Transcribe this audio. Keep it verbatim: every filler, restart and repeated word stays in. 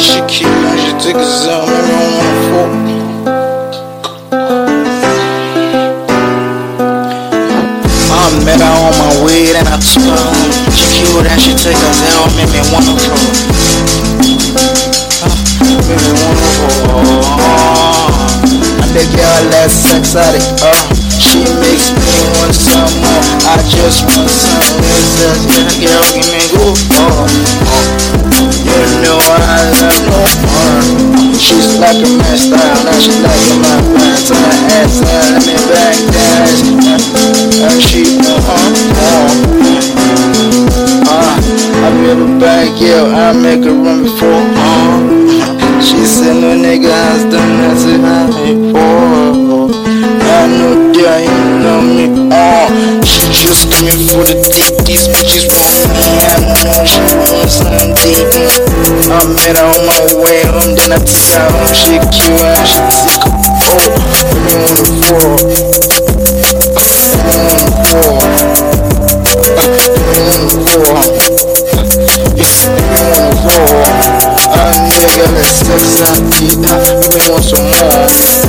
she cute and she thick as hell, maybe I wanna fuck. I met her on my weed and I took her home. She cute and she thick as hell, made me wanna fuck. Made me wanna fuck. And the girl that's sex addict, uh she makes me want some more. I just want some lessons. Yeah, girl, give me good. Uh, uh. You know I love no fun. She's like a man style, now she like my pants and her ass and let me back dance. And she uh uh uh. I rip her back, yeah, I make her run before. Uh. She said no nigga has done that to her before. I know that you know me, oh. She just coming for the dick, these bitches want me, I know she wants some dick. I met her on my way home, then I took her home, she cute and she sick of oh. Give me one to four. Give me one to four. Give me one to four. Give me one to four. I nigga, let's sex and eat, we want some more.